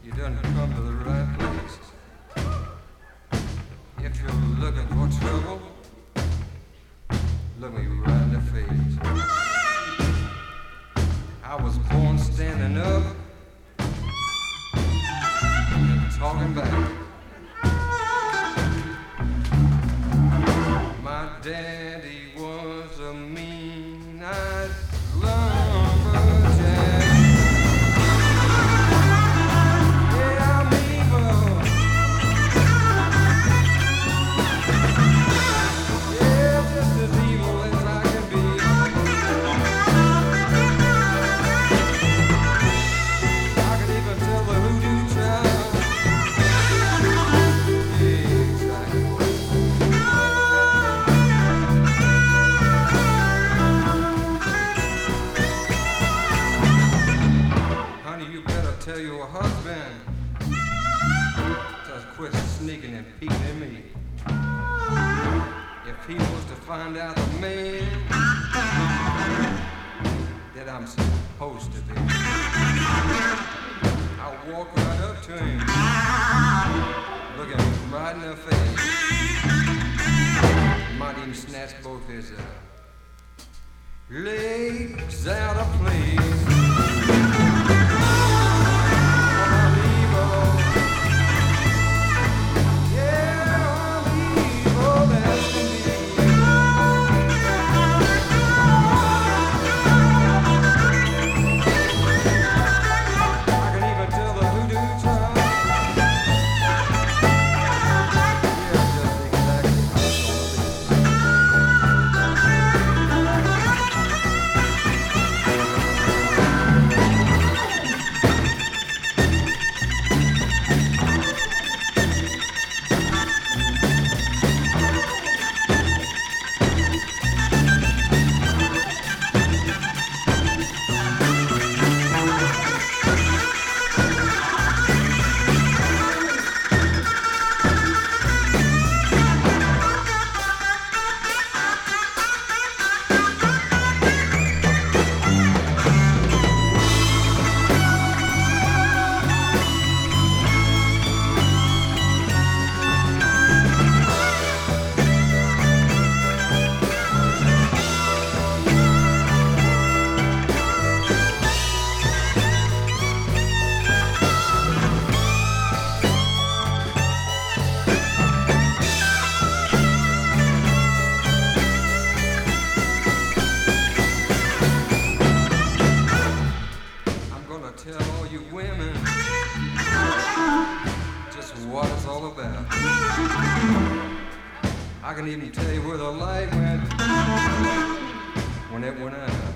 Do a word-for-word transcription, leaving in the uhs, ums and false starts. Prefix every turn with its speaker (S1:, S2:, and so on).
S1: You done come to the right place. If you're looking for trouble, look me right in the face. I was born standing up and talking back. My daddy was a mean-eyed lumberjack. Yeah, I'm evil. Yeah, just as evil as I can be. I could even tell the hoodoo child. Yeah, exactly. Honey, you better tell your husband to quit sneaking and peeking at me. If he was to find out the man that I'm supposed to be, I'll walk right up to him, look him right in the face, might even snatch both his uh, legs out of place. Tell all you women just what it's all about. I can even tell you where the light went when it went out.